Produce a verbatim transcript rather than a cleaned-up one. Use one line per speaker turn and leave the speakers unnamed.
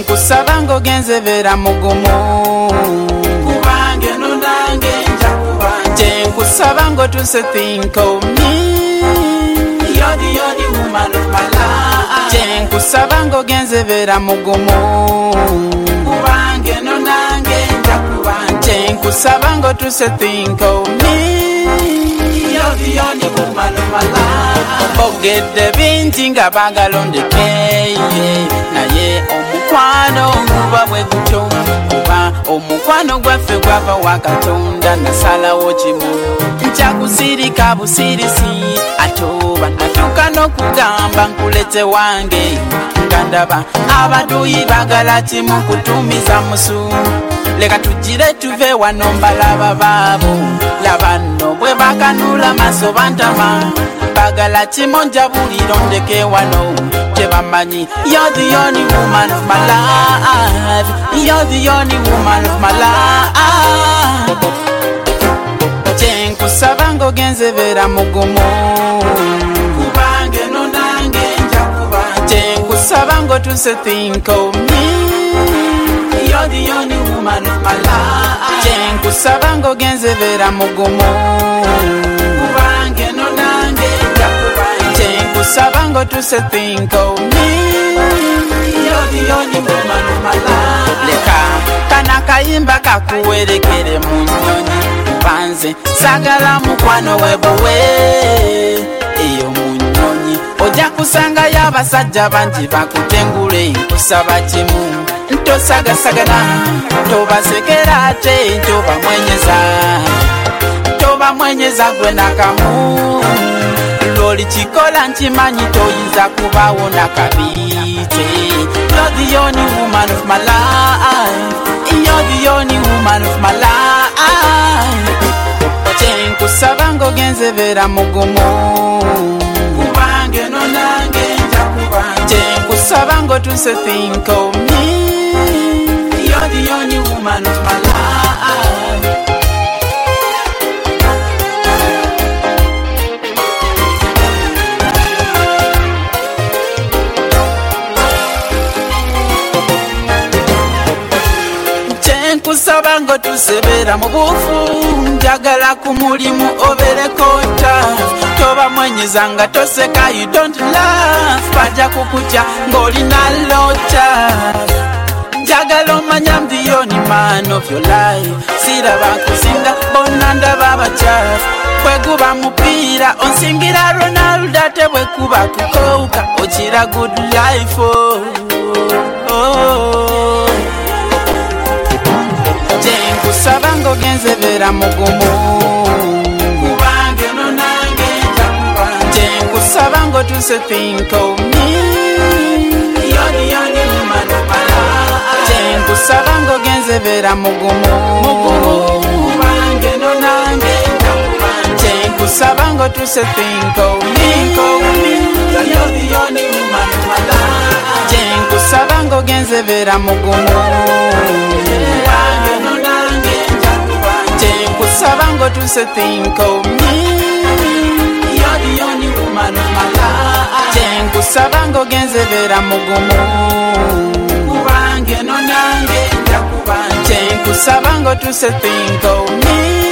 Nkusaba ng'ogenze beera mugumu
kubange nonange nja kubanja
nkusaba ng'otuuse think of me
You're the only woman of my life
nkusaba ng'ogenze beera mugumu
kubange nonange nja kubanja
nkusaba ng'otuuse think of me
You're the only woman of my life
Bogedde bingi nga baagala ondekeye naye omukwano guba bwe gutyo kuba omukwano gwaffe gwava wa Katonda nasalawo kimu nkyagusirika busirisi ate oba natuuka n'okugamba nkulete wange nga ndaba abaduuyi baagala kimu kutumiza musu leka tugire tuve wano mbalaba baabo laba nno bwe bakanula maaso bantama bagala kimu njabulira ondeke wano tebamanyi You're the only woman of my life You're the only woman of my life nkusaba ng'ogenze beera mugumu
kubange nonange nja kubanja
nkusaba ng'otuuse think of me
You're the only woman of my life
nkusaba ng'ogenze beera mugumu
kubange nonange nja kubanja
nkusaba ng'otuuse think of me
You're the only woman of my life
leka kana kayimba kakuwerekere mu nnyonyi banze sagala mukwano webuwe eyo mu nnyonyi ojja kusangayo abasajja bangi bakutengule nkusaba kimu ntosagasagana tobasekera ate ntobamwenyeza tobamwenyeza gwe nakamu lwoli kikola nkimanyi toyinza kubawo nakabiite You're the only woman of my life You're the only woman of my life nkusaba ng'ogenze beera mugumu
kubange nonange nja kubanja
nkusaba ng'otuuse think of me
You're the only woman of my life
nkusaba ng'otuuse beera mu buufu njagala ku mulimu obereko tough tobamwenyeza nga toseka you don't laugh bajja kukutya ng'olina lota njagala omanya I'm the only man of your life siraba kusinga bonna ndaba abakyafu bweguba mupiira onsingira Ronaldo ate bwekuba kukouka okira good life oh, oh. nkusaba ng'ogenze beera mugumu
kubange nonange nja kubanja
nkusaba ng'otuuse think of me
You're the only woman of my life
nkusaba ng'ogenze beera mugumu
kubange nonange nja kubanja
nkusaba ng'otuuse think of me
You're the only woman of my life
nkusaba ng'ogenze beera mugumu
kubange nonange nja kubanja
nkusaba ng'otuuse think of me
You're the only woman of my life
nkusaba ng'ogenze beera mugumu
kubange nonange nja kubanja
nkusaba ng'otuuse think of me